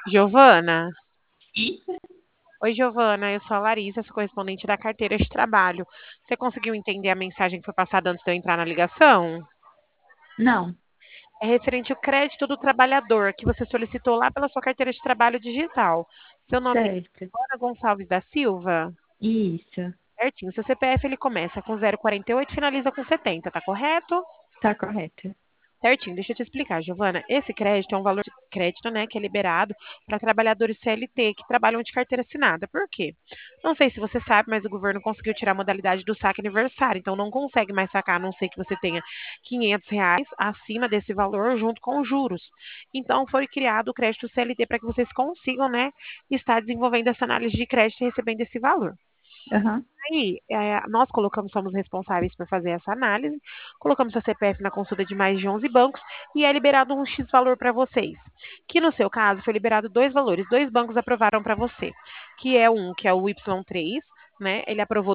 Giovana? E? Oi, Giovana, eu sou a Larissa, sou correspondente da carteira de trabalho. Você conseguiu entender a mensagem que foi passada antes de eu entrar na ligação? Não, É referente ao crédito do trabalhador, que você solicitou lá pela sua carteira de trabalho digital. Seu nome é certo. Giovana Gonçalves da Silva? Isso, Certinho. Seu CPF ele começa com 0,48 e finaliza com 70, tá correto? tá correto. Certinho, deixa eu te explicar, Giovana. Esse crédito é um valor de crédito, né, que é liberado para trabalhadores CLT que trabalham de carteira assinada. Por quê? Não sei se você sabe, mas o governo conseguiu tirar a modalidade do saque aniversário, então não consegue mais sacar, a não ser que você tenha R$ 500 acima desse valor junto com os juros. Então foi criado o crédito CLT para que vocês consigam, né, estar desenvolvendo essa análise de crédito e recebendo esse valor. Aham, Aí, nós colocamos, somos responsáveis por fazer essa análise, colocamos seu CPF na consulta de mais de 11 bancos e é liberado um X valor para vocês. Que no seu caso foi liberado dois valores, dois bancos aprovaram para você, que é o Y3, né? Ele aprovou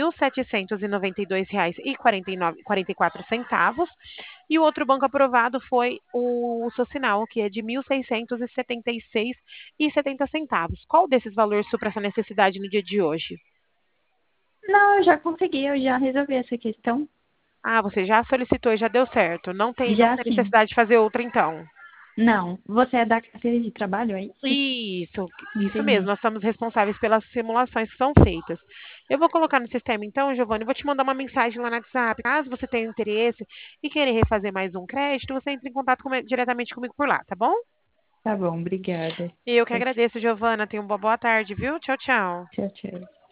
R$ 2.792,44, e o outro banco aprovado foi o Socinal, que é de R$ 1.676,70. Qual desses valores supra essa necessidade no dia de hoje? não, eu já consegui, eu já resolvi essa questão. Ah, você já solicitou e já deu certo. Não Já tem sim. necessidade de fazer outra, então. Não, você é da carteira de trabalho, é isso? Isso mesmo. Entendi. Nós somos responsáveis pelas simulações que são feitas. Eu vou colocar no sistema, então, Giovanni, eu vou te mandar uma mensagem lá no WhatsApp. Caso você tenha interesse e querer refazer mais um crédito, você entra em contato diretamente comigo por lá, tá bom? Tá bom, obrigada. Eu que Tchau, agradeço, Giovana. Tenha uma boa tarde, viu? Tchau, tchau. tchau, tchau.